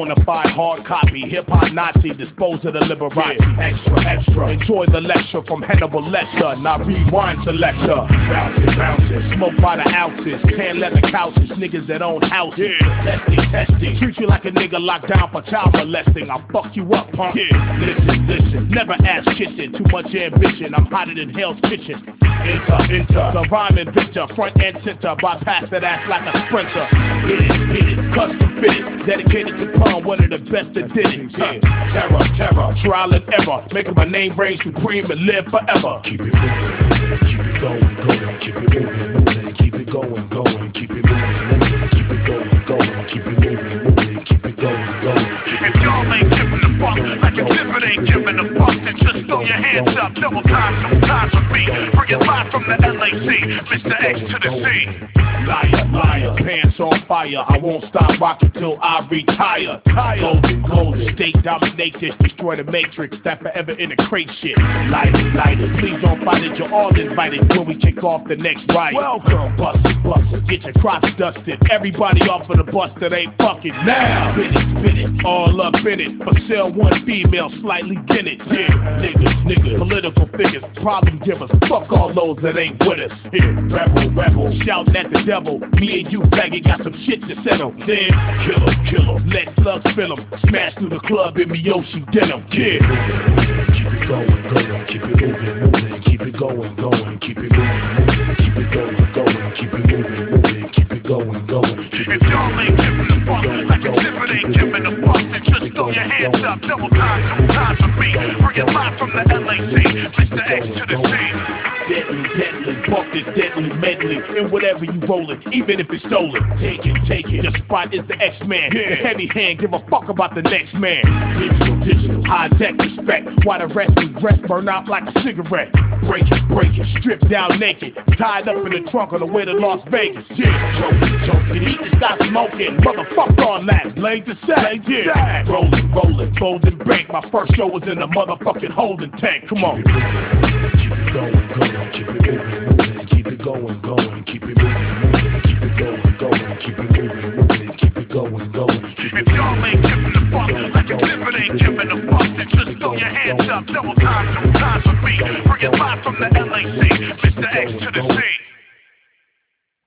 bona fide hard copy, hip-hop Nazi, dispose of the Liberace. Extra, extra, enjoy the lecture from Hannibal Lecter. Now rewind selector, bouncing, bouncing, smoke by the ounces, tan leather couches, niggas that own houses. Testing, testing, treat you like a nigga locked down for child molesting. I'll fuck you up, punk. Listen, listen, never ass kissing, too much ambition. I'm hotter than Hell's Kitchen. Enter, the rhyme inventor, front and center, bypass that ass like a sprinter. Hit it, custom fitted, dedicated to Pun, one of the best that did it. Terror, terror, trial and error, making my name reign supreme and live forever. Keep it moving, keep it going, going, keep it moving, moving, keep it going, going, keep it moving, moving, keep it going, going, keep it moving, moving, keep it going, going. If y'all ain't giving a fuck, like a different ain't giving a fuck, then just throw your hands up, double time, two times with me. Bring it live from the LAC, Mr. X to the C. Liar, liar, pants on fire. I won't stop rocking till I retire. Golden, golden, state dominate this, destroy the matrix. That forever in the crate shit. Light it, light it. Please don't fight it. You're all invited when we kick off the next ride. Welcome, bust it, bust it. Get your crops dusted. Everybody off of the bus that ain't fucking now. Spin it, all up in it. For sale, one female, slightly dented. Yeah, niggas, political figures, problem givers. Fuck all those that ain't with us. Here, rebel, shouting at the devil. Me and you, faggot, got some shit to settle. Then, kill 'em, let slugs fill 'em. Smash through the club in Miyoshi denim. Yeah. Keep it going, going, keep it moving, moving, keep it going, going, keep it moving, moving, keep it going, going, keep it moving, moving, keep it going, going. If y'all ain't giving a fuck, like a different ain't giving a fuck, then just throw your hands up, double time, two times with me. Bring it live from the LAC, Mr. X to the C. Deadly, bump this deadly medley. And whatever you rollin', even if it's stolen. Take it, your spot is the X-Man. The heavy hand, give a fuck about the next man. Digital, high tech respect. Why the rest regret, burn out like a cigarette. Break it, strip down naked. Tied up in the trunk on the way to Las Vegas. Yeah, choking, eat to stop smoking. Motherfuck all that, blade to sack. Yeah, rolling, folding bank. My first show was in the motherfucking holding tank. Come on. Keep it going, going, keep it moving, moving, keep it going, going, keep it moving, moving, keep it going, going, keep it moving, moving, keep it going, going. If y'all ain't giving a fuck, like a different ain't giving a fuck, then just throw your hands up, double time, two times with me. Bring it live from the LAC,